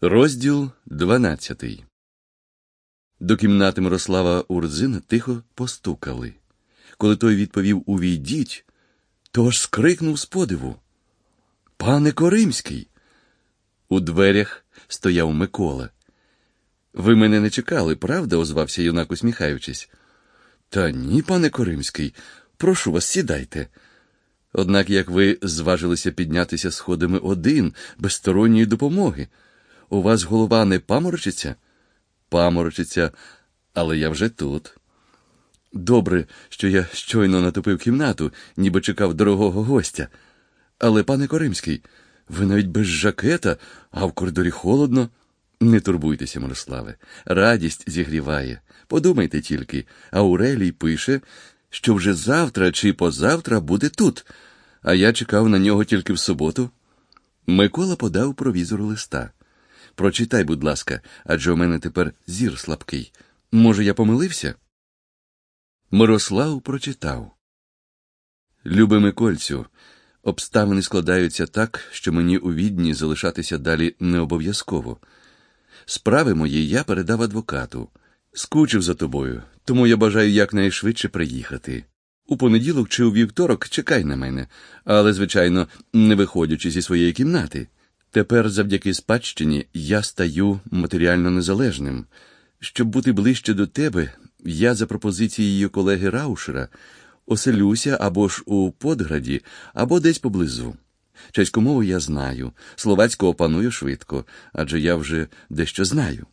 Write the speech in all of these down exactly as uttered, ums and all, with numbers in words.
Розділ дванадцятий. До кімнати Мирослава Урзина тихо постукали. Коли той відповів «Увійдіть», то аж скрикнув з подиву: «Пане Коримський!» У дверях стояв Микола. «Ви мене не чекали, правда?» – озвався юнак, усміхаючись. «Та ні, пане Коримський, прошу вас, сідайте. Однак як ви зважилися піднятися сходами один, без сторонньої допомоги? У вас голова не паморочиться?» «Паморочиться, але я вже тут». «Добре, що я щойно натопив кімнату, ніби чекав дорогого гостя. Але, пане Коримський, ви навіть без жакета, а в коридорі холодно». «Не турбуйтеся, Мирославе, радість зігріває. Подумайте тільки, Аурелій пише, що вже завтра чи позавтра буде тут, а я чекав на нього тільки в суботу». Микола подав провізору листа. «Прочитай, будь ласка, адже у мене тепер зір слабкий. Може, я помилився?» Мирослав прочитав. «Любий Микольцю, обставини складаються так, що мені у Відні залишатися далі не обов'язково. Справи мої я передав адвокату. Скучив за тобою, тому я бажаю якнайшвидше приїхати. У понеділок чи у вівторок чекай на мене, але, звичайно, не виходячи зі своєї кімнати. Тепер завдяки спадщині я стаю матеріально незалежним. Щоб бути ближче до тебе, я за пропозицією колеги Раушера оселюся або ж у Подграді, або десь поблизу. Чеську мову я знаю, словацьку опаную швидко, адже я вже дещо знаю.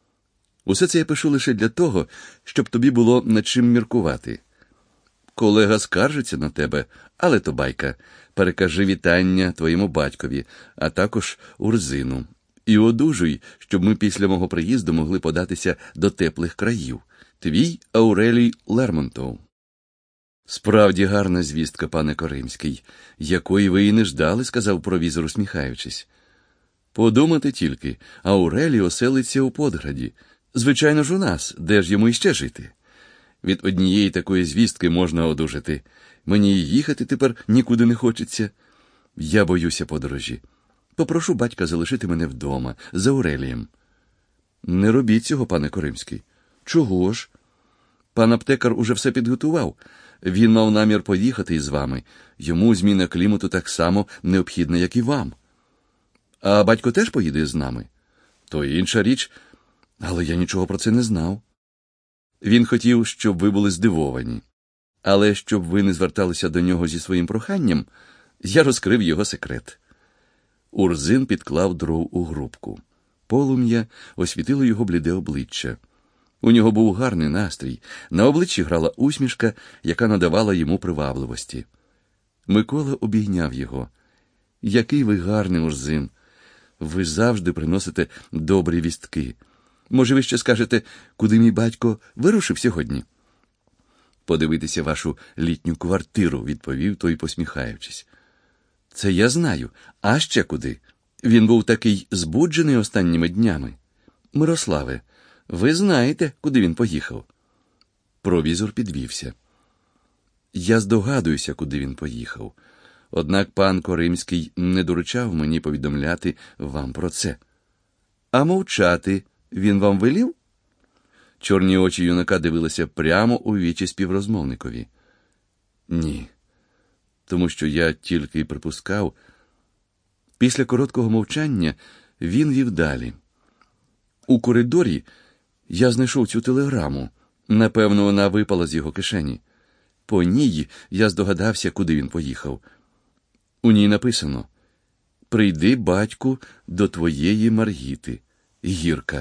Усе це я пишу лише для того, щоб тобі було над чим міркувати. Колега скаржиться на тебе, але то байка. Перекажи вітання твоєму батькові, а також Урзину. І одужуй, щоб ми після мого приїзду могли податися до теплих країв. Твій Аурелій Лермонтов». «Справді гарна звістка, пане Коримський, якої ви і не ждали», – сказав провізор, усміхаючись. «Подумати тільки, Аурелій оселиться у Подграді. Звичайно ж у нас, де ж йому іще жити? Від однієї такої звістки можна одужати. Мені й їхати тепер нікуди не хочеться. Я боюся подорожі. Попрошу батька залишити мене вдома, з Аурелієм». «Не робіть цього, пане Коримський». «Чого ж?» «Пан аптекар уже все підготував. Він мав намір поїхати із вами. Йому зміна клімату так само необхідна, як і вам». «А батько теж поїде з нами?» «То інша річ, але я нічого про це не знав». «Він хотів, щоб ви були здивовані. Але щоб ви не зверталися до нього зі своїм проханням, я розкрив його секрет». Урзин підклав дров у грубку. Полум'я освітило його бліде обличчя. У нього був гарний настрій, на обличчі грала усмішка, яка надавала йому привабливості. Микола обійняв його. «Який ви гарний, Урзин! Ви завжди приносите добрі вістки. Може, ви ще скажете, куди мій батько вирушив сьогодні?» «Подивитися вашу літню квартиру», – відповів той, посміхаючись. «Це я знаю. А ще куди? Він був такий збуджений останніми днями. Мирославе, ви знаєте, куди він поїхав?» Провізор підвівся. «Я здогадуюся, куди він поїхав. Однак пан Коримський не доручав мені повідомляти вам про це». «А мовчати він вам велів?» Чорні очі юнака дивилися прямо у вічі співрозмовникові. «Ні, тому що я тільки й припускав». Після короткого мовчання він вів далі. «У коридорі я знайшов цю телеграму. Напевно, вона випала з його кишені. По ній я здогадався, куди він поїхав. У ній написано: «Прийди, батьку, до твоєї Маргіти. Гірка».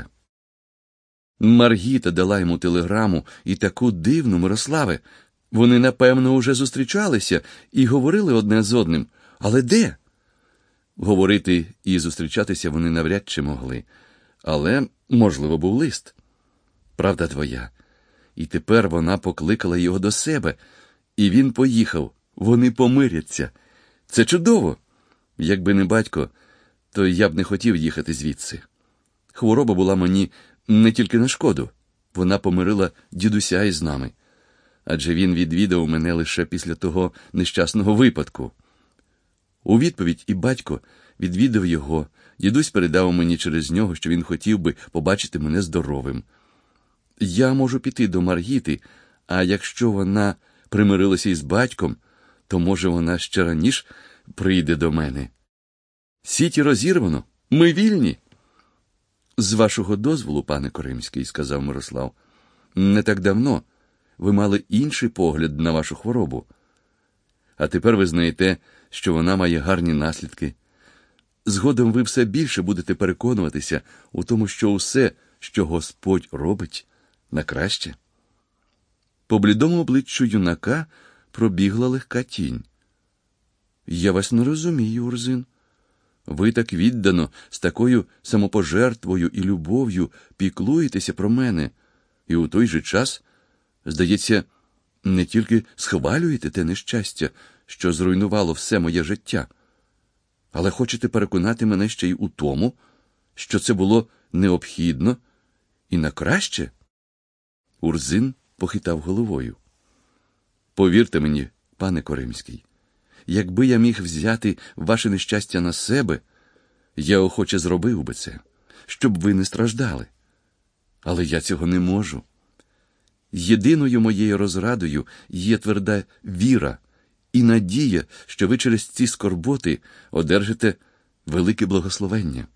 Маргіта дала йому телеграму, і таку дивну, Мирославе. Вони, напевно, уже зустрічалися і говорили одне з одним. Але де? Говорити і зустрічатися вони навряд чи могли. Але, можливо, був лист. Правда твоя. І тепер вона покликала його до себе. І він поїхав. Вони помиряться. Це чудово. Якби не батько, то я б не хотів їхати звідси. Хвороба була мені не тільки на шкоду. Вона помирила дідуся із нами. Адже він відвідав мене лише після того нещасного випадку. У відповідь і батько, відвідав його, дідусь передав мені через нього, що він хотів би побачити мене здоровим. Я можу піти до Маргіти, а якщо вона примирилася із батьком, то, може, вона ще раніше прийде до мене. Сіті розірвано, ми вільні. З вашого дозволу, пане Коримський, сказав Мирослав, не так давно ви мали інший погляд на вашу хворобу. А тепер ви знаєте, що вона має гарні наслідки. Згодом ви все більше будете переконуватися у тому, що усе, що Господь робить, на краще. По блідому обличчю юнака пробігла легка тінь. Я вас не розумію, Урзин. Ви так віддано, з такою самопожертвою і любов'ю піклуєтеся про мене, і у той же час, здається, не тільки схвалюєте те нещастя, що зруйнувало все моє життя, але хочете переконати мене ще й у тому, що це було необхідно і на краще? Урзин похитав головою. Повірте мені, пане Коримський, якби я міг взяти ваше нещастя на себе, я охоче зробив би це, щоб ви не страждали. Але я цього не можу. Єдиною моєю розрадою є тверда віра і надія, що ви через ці скорботи одержите велике благословення.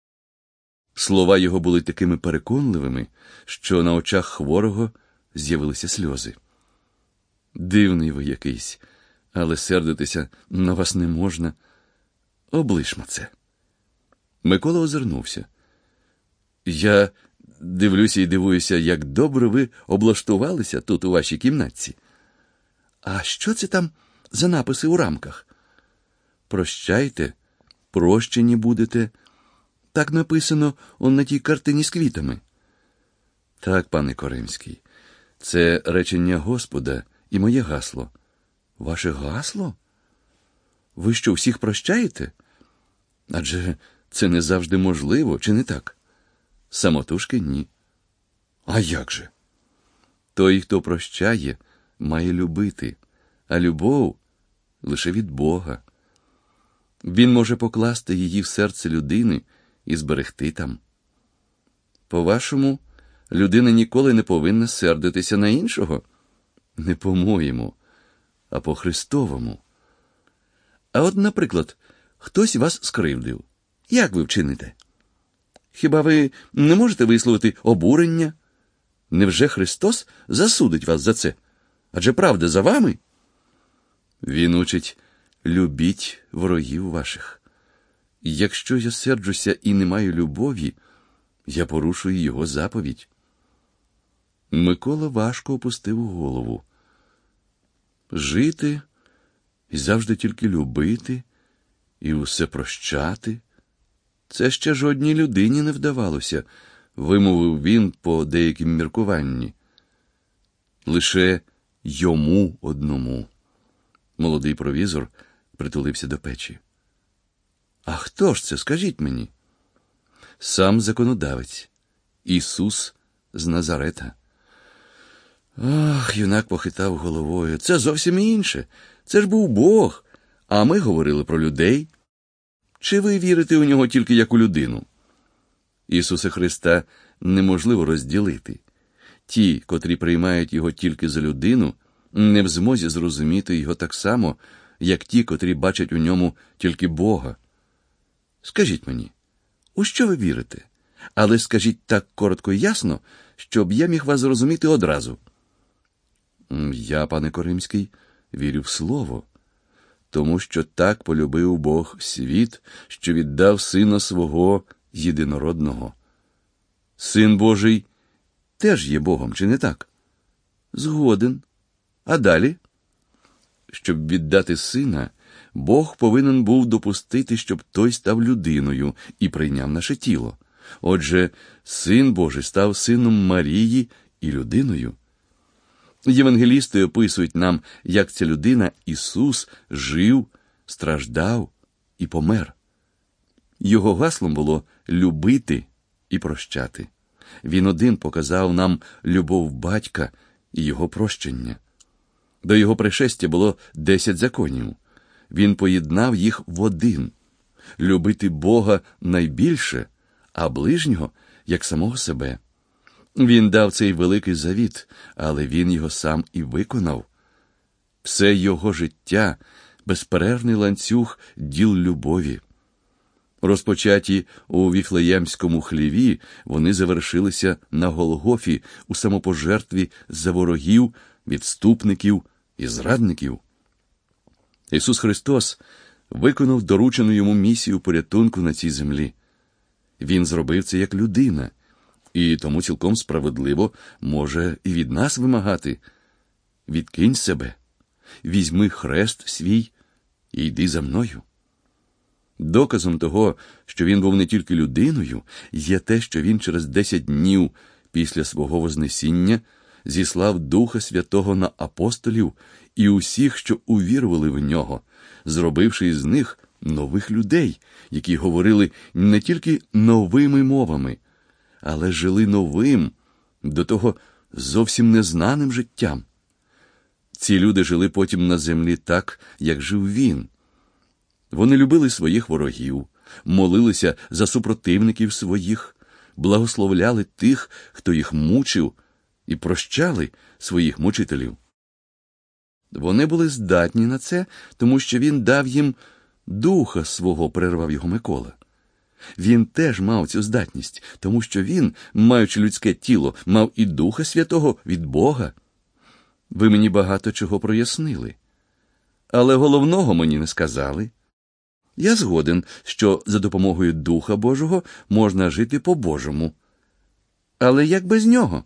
Слова його були такими переконливими, що на очах хворого з'явилися сльози. Дивний ви якийсь, але сердитися на вас не можна. Облишмо це. Микола озирнувся. Я дивлюся і дивуюся, як добре ви облаштувалися тут у вашій кімнатці. А що це там за написи у рамках? Прощайте, прощені будете. Так написано он на тій картині з квітами. Так, пане Коримський, це речення Господа і моє гасло. Ваше гасло? Ви що, всіх прощаєте? Адже це не завжди можливо, чи не так? Самотужки ні. А як же? Той, хто прощає, має любити, а любов лише від Бога. Він може покласти її в серце людини і зберегти там. По-вашому, людина ніколи не повинна сердитися на іншого? Не по-моєму, а по-Христовому. А от, наприклад, хтось вас скривдив. Як ви вчините? Хіба ви не можете висловити обурення? Невже Христос засудить вас за це? Адже правда за вами? Він учить: любіть ворогів ваших. Якщо я серджуся і не маю любові, я порушую його заповідь. Микола важко опустив голову. Жити і завжди тільки любити, і усе прощати – це ще жодній людині не вдавалося, вимовив він по деяким міркуванні. Лише йому одному. Молодий провізор притулився до печі. А хто ж це, скажіть мені? Сам законодавець, Ісус з Назарета. Ах, юнак похитав головою. Це зовсім інше. Це ж був Бог, а ми говорили про людей. Чи ви вірите у нього тільки як у людину? Ісуса Христа неможливо розділити. Ті, котрі приймають його тільки за людину, не в змозі зрозуміти його так само, як ті, котрі бачать у ньому тільки Бога. Скажіть мені, у що ви вірите? Але скажіть так коротко і ясно, щоб я міг вас зрозуміти одразу. Я, пане Коримський, вірю в Слово, тому що так полюбив Бог світ, що віддав Сина Свого єдинородного. Син Божий теж є Богом, чи не так? Згоден. А далі? Щоб віддати Сина, Бог повинен був допустити, щоб той став людиною і прийняв наше тіло. Отже, Син Божий став сином Марії і людиною. Євангелісти описують нам, як ця людина, Ісус, жив, страждав і помер. Його гаслом було любити і прощати. Він один показав нам любов батька і його прощення. До його пришестя було десять законів. Він поєднав їх в один. любити Бога найбільше, а ближнього як самого себе. Він дав цей великий завіт, але він його сам і виконав. Все його життя – безперервний ланцюг діл любові. Розпочаті у Віфлеємському хліві, вони завершилися на Голгофі у самопожертві за ворогів, відступників і зрадників. Ісус Христос виконав доручену йому місію порятунку на цій землі. Він зробив це як людина, і тому цілком справедливо може і від нас вимагати: відкинь себе, візьми хрест свій і йди за мною. Доказом того, що він був не тільки людиною, є те, що він через десять днів після свого Вознесіння зіслав Духа Святого на апостолів і усіх, що увірували в нього, зробивши із них нових людей, які говорили не тільки новими мовами, але жили новим, до того зовсім незнаним життям. Ці люди жили потім на землі так, як жив він. Вони любили своїх ворогів, молилися за супротивників своїх, благословляли тих, хто їх мучив, і прощали своїх мучителів. Вони були здатні на це, тому що він дав їм Духа свого, перервав його Микола. Він теж мав цю здатність, тому що він, маючи людське тіло, мав і Духа Святого від Бога. Ви мені багато чого прояснили, але головного мені не сказали. Я згоден, що за допомогою Духа Божого можна жити по-божому. Але як без нього?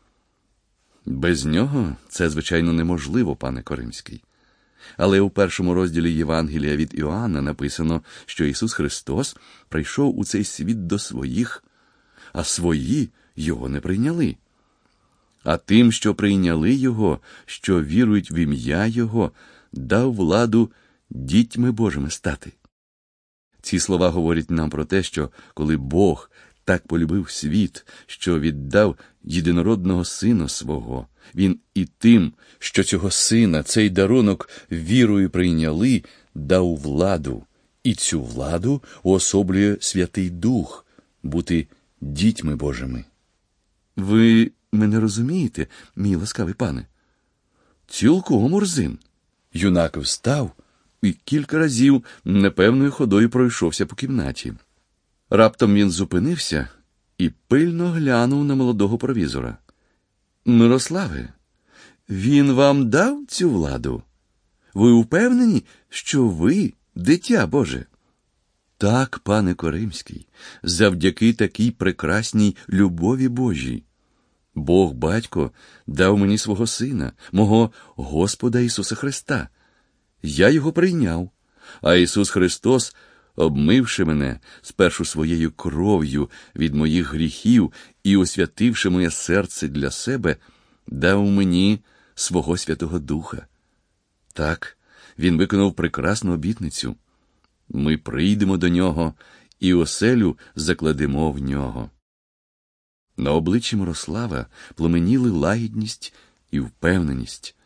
Без нього це, звичайно, неможливо, пане Коримський. Але у першому розділі Євангелія від Іоанна написано, що Ісус Христос прийшов у цей світ до своїх, а свої його не прийняли. А тим, що прийняли його, що вірують в ім'я його, дав владу дітьми Божими стати. Ці слова говорять нам про те, що коли Бог так полюбив світ, що віддав єдинородного Сина свого, він і тим, що цього Сина, цей дарунок вірою прийняли, дав владу. І цю владу уособлює Святий Дух – бути дітьми Божими. Ви мене розумієте, мій ласкавий пане? Цілком, Урзин. Юнак встав і кілька разів непевною ходою пройшовся по кімнаті. Раптом він зупинився і пильно глянув на молодого провізора. Мирославе, він вам дав цю владу? Ви впевнені, що ви дитя Боже? Так, пане Коримський, завдяки такій прекрасній любові Божій. Бог Батько дав мені свого Сина, мого Господа Ісуса Христа. Я його прийняв, а Ісус Христос, обмивши мене спершу своєю кров'ю від моїх гріхів і освятивши моє серце для себе, дав мені свого Святого Духа. Так, він виконав прекрасну обітницю. Ми прийдемо до нього і оселю закладемо в нього. На обличчі Мирослава пламеніли лагідність і впевненість.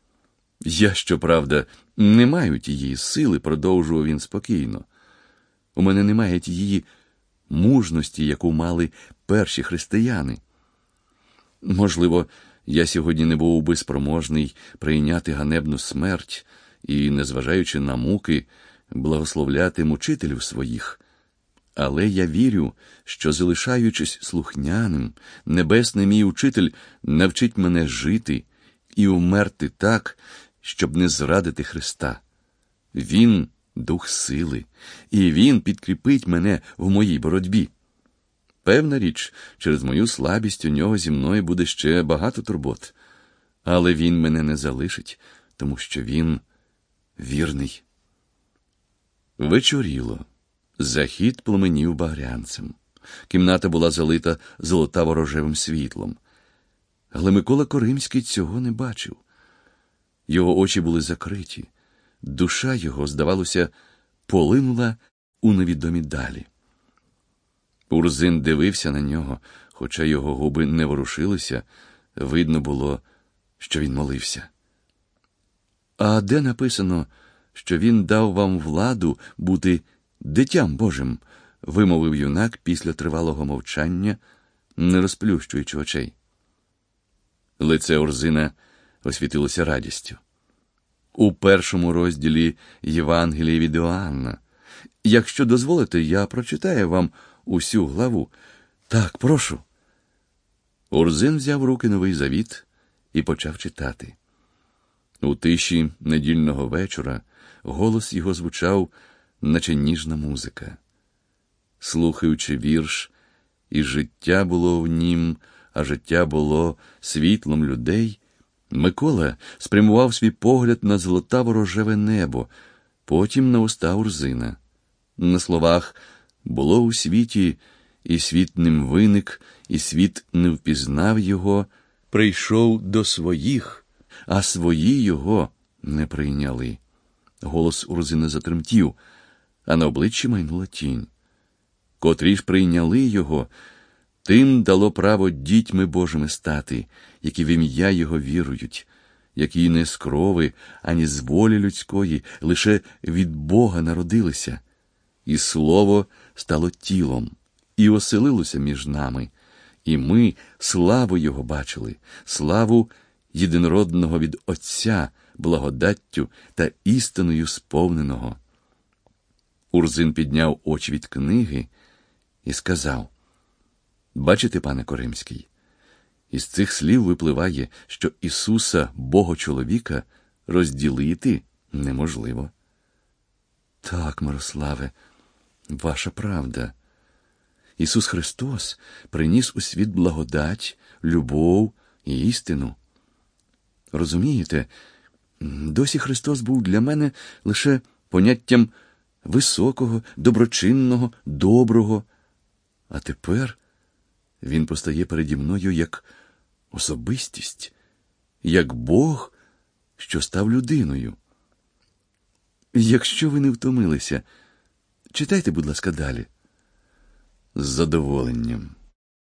Я, щоправда, не маю тієї сили, продовжував він спокійно. У мене немає тієї мужності, яку мали перші християни. Можливо, я сьогодні не був би спроможний прийняти ганебну смерть і, незважаючи на муки, благословляти мучителів своїх. Але я вірю, що, залишаючись слухняним, небесний мій учитель навчить мене жити і вмерти так, щоб не зрадити Христа. Він – дух сили, і він підкріпить мене в моїй боротьбі. Певна річ, через мою слабість у нього зі мною буде ще багато турбот, але він мене не залишить, тому що він вірний. Вечоріло. Захід пламенів багрянцем. Кімната була залита золотаво-рожевим світлом. Але Микола Коримський цього не бачив. Його очі були закриті. Душа його, здавалося, полинула у невідомі далі. Урзин дивився на нього, хоча його губи не ворушилися, видно було, що він молився. «А де написано, що він дав вам владу бути Дитям Божим, вимовив юнак після тривалого мовчання, не розплющуючи очей. Лице Орзина освітилося радістю. У першому розділі Євангелія від Іоанна. Якщо дозволите, я прочитаю вам усю главу. Так, прошу. Орзин взяв в руки Новий Завіт і почав читати. У тиші недільного вечора голос його звучав, наче ніжна музика. Слухаючи вірш, і життя було в нім, а життя було світлом людей, Микола спрямував свій погляд на золотаво-рожеве небо, потім на уста Орзина. На словах «було у світі, і світ ним виник, і світ не впізнав його, прийшов до своїх, а свої його не прийняли». Голос Орзина затремтів, а на обличчі майнула тінь. Котрі ж прийняли його, тим дало право дітьми Божими стати, які в ім'я його вірують, які не з крови, ані з волі людської, лише від Бога народилися. І слово стало тілом, і оселилося між нами, і ми славу його бачили, славу єдинородного від Отця, благодаттю та істиною сповненого. Орзин підняв очі від книги і сказав: «Бачите, пане Коримський, із цих слів випливає, що Ісуса, Бога-чоловіка, розділити неможливо». «Так, Мирославе, ваша правда. Ісус Христос приніс у світ благодать, любов і істину. Розумієте, досі Христос був для мене лише поняттям високого, доброчинного, доброго. А тепер він постає переді мною як особистість, як Бог, що став людиною. Якщо ви не втомилися, читайте, будь ласка, далі». «З задоволенням».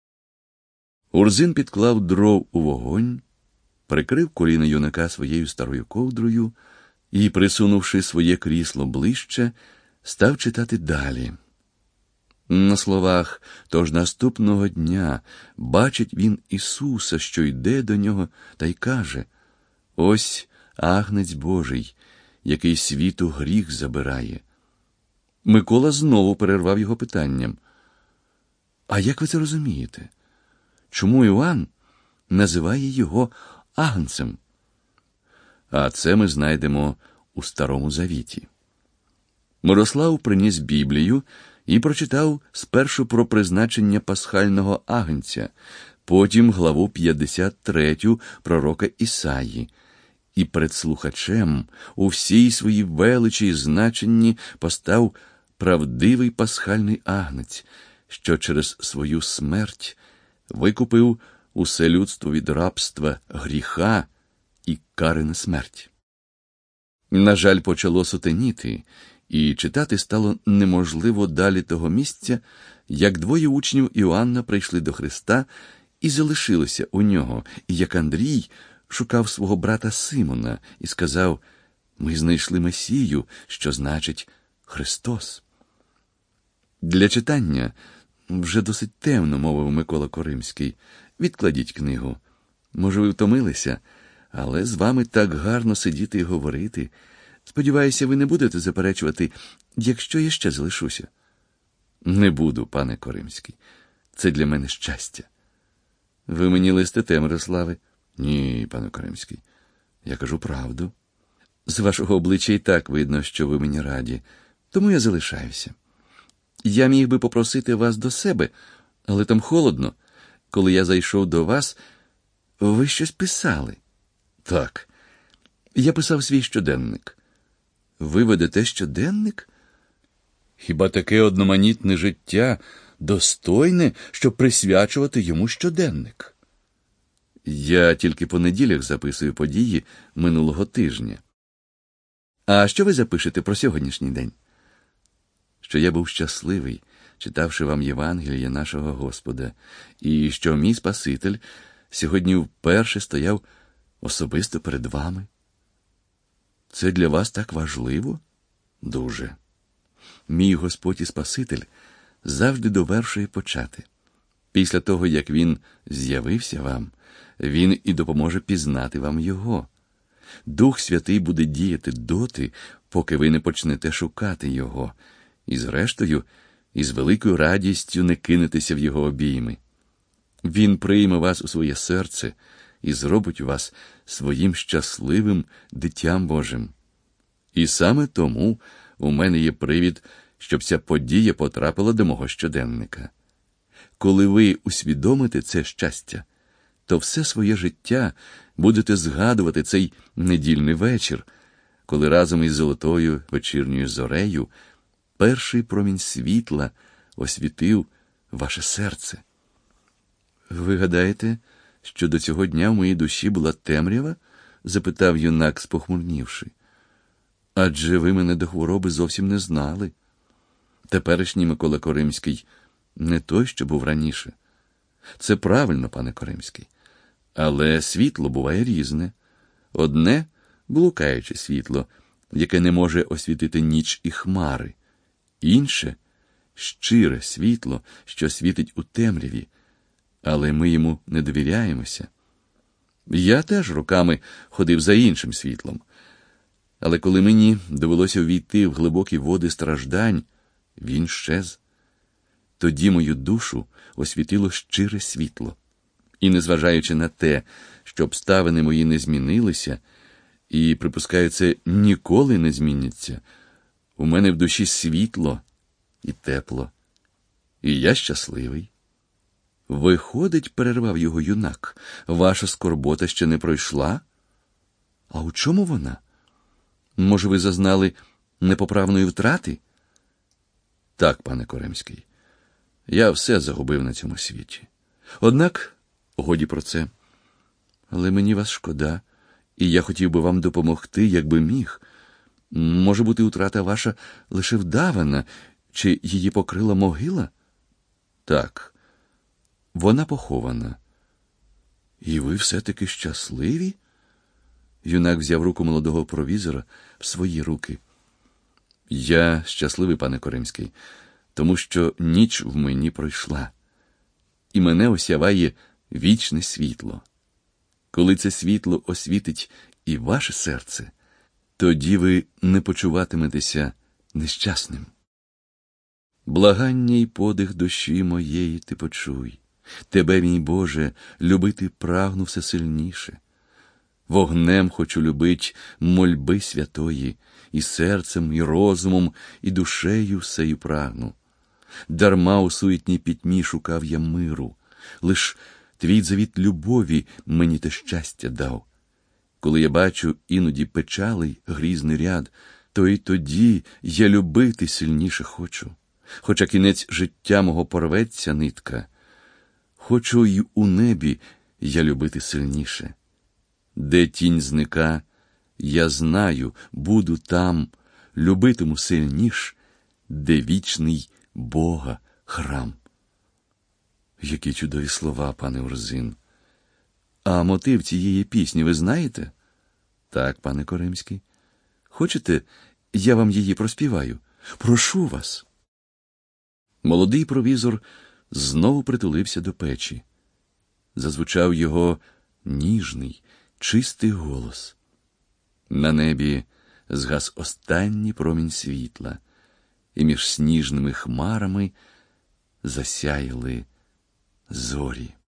Орзин підклав дров у вогонь, прикрив коліна юнака своєю старою ковдрою і, присунувши своє крісло ближче, став читати далі. На словах «тож наступного дня бачить він Ісуса, що йде до нього, та й каже: ось Агнець Божий, який світу гріх забирає». Микола знову перервав його питанням: «А як ви це розумієте? Чому Іоанн називає його Агнцем?» А це ми знайдемо у Старому Завіті. Мирослав приніс Біблію і прочитав спершу про призначення пасхального агнця, потім главу п'ятдесят третю пророка Ісаї. І перед слухачем у всій своїй величі й значенні постав правдивий пасхальний агнець, що через свою смерть викупив усе людство від рабства, гріха і кари на смерть. На жаль, почало сутеніти, і читати стало неможливо далі того місця, як двоє учнів Іоанна прийшли до Христа і залишилися у нього, і як Андрій шукав свого брата Симона і сказав: «Ми знайшли Месію, що значить Христос». «Для читання вже досить темно», – мовив Микола Коримський. «Відкладіть книгу. Може, ви втомилися, але з вами так гарно сидіти і говорити. Сподіваюся, ви не будете заперечувати, якщо я ще залишуся». «Не буду, пане Коримський. Це для мене щастя». «Ви мені листите, Мирославе?» «Ні, пане Коримський. Я кажу правду. З вашого обличчя і так видно, що ви мені раді. Тому я залишаюся. Я міг би попросити вас до себе, але там холодно. Коли я зайшов до вас, ви щось писали». «Так. Я писав свій щоденник». «Ви ведете щоденник? Хіба таке одноманітне життя достойне, щоб присвячувати йому щоденник?» «Я тільки по неділях записую події минулого тижня». «А що ви запишете про сьогоднішній день?» «Що я був щасливий, читавши вам Євангеліє нашого Господа, і що мій Спаситель сьогодні вперше стояв особисто перед вами». «Це для вас так важливо?» «Дуже. мій Господь і Спаситель завжди довершує почати. Після того, як Він з'явився вам, Він і допоможе пізнати вам Його. Дух Святий буде діяти доти, поки ви не почнете шукати Його, і зрештою, із великою радістю не кинетеся в Його обійми. Він прийме вас у своє серце і зробить вас своїм щасливим дитям Божим. І саме тому у мене є привід, щоб ця подія потрапила до мого щоденника. Коли ви усвідомите це щастя, то все своє життя будете згадувати цей недільний вечір, коли разом із золотою вечірньою зорею перший промінь світла освітив ваше серце. Ви гадаєте, що до цього дня в моїй душі була темрява? Запитав юнак, спохмурнівши. Адже ви мене до хвороби зовсім не знали. Теперішній Микола Коримський не той, що був раніше. Це правильно, пане Коримський. Але світло буває різне. Одне – блукаюче світло, яке не може освітити ніч і хмари. Інше – щире світло, що світить у темряві, але ми йому не довіряємося. Я теж роками ходив за іншим світлом. Але коли мені довелося увійти в глибокі води страждань, він щез. Тоді мою душу освітило щире світло. І незважаючи на те, що обставини мої не змінилися, і, припускаю, це ніколи не зміняться, у мене в душі світло і тепло. І я щасливий. Виходить, перервав його юнак, ваша скорбота ще не пройшла? А у чому вона? Може, ви зазнали непоправної втрати? Так, пане Коремський, я все загубив на цьому світі. Однак, годі про це. Але мені вас шкода, і я хотів би вам допомогти, якби міг. Може бути, утрата ваша лише вдавана, чи її покрила могила? Так, вона похована. І ви все-таки щасливі? Юнак взяв руку молодого провізора в свої руки. Я щасливий, пане Коримський, тому що ніч в мені пройшла, і мене осяває вічне світло. Коли це світло освітить і ваше серце, тоді ви не почуватиметеся нещасним. Благання й подих душі моєї ти почуй. Тебе, мій Боже, любити прагну все сильніше. Вогнем хочу любить мольби святої, і серцем, і розумом, і душею всею прагну. Дарма у суетній пітьмі шукав я миру, лиш твій завіт любові мені те щастя дав. Коли я бачу іноді печалий грізний ряд, то й тоді я любити сильніше хочу. Хоча кінець життя мого порветься нитка, хочу й у небі я любити сильніше. Де тінь зника, я знаю, буду там, любитиму сильніш, де вічний Бога храм. Які чудові слова, пане Урзин. А мотив цієї пісні ви знаєте? Так, пане Коримський. Хочете, я вам її проспіваю? Прошу вас. Молодий провізор знову притулився до печі. Зазвучав його ніжний, чистий голос. На небі згас останній промінь світла, і між сніжними хмарами засяяли зорі.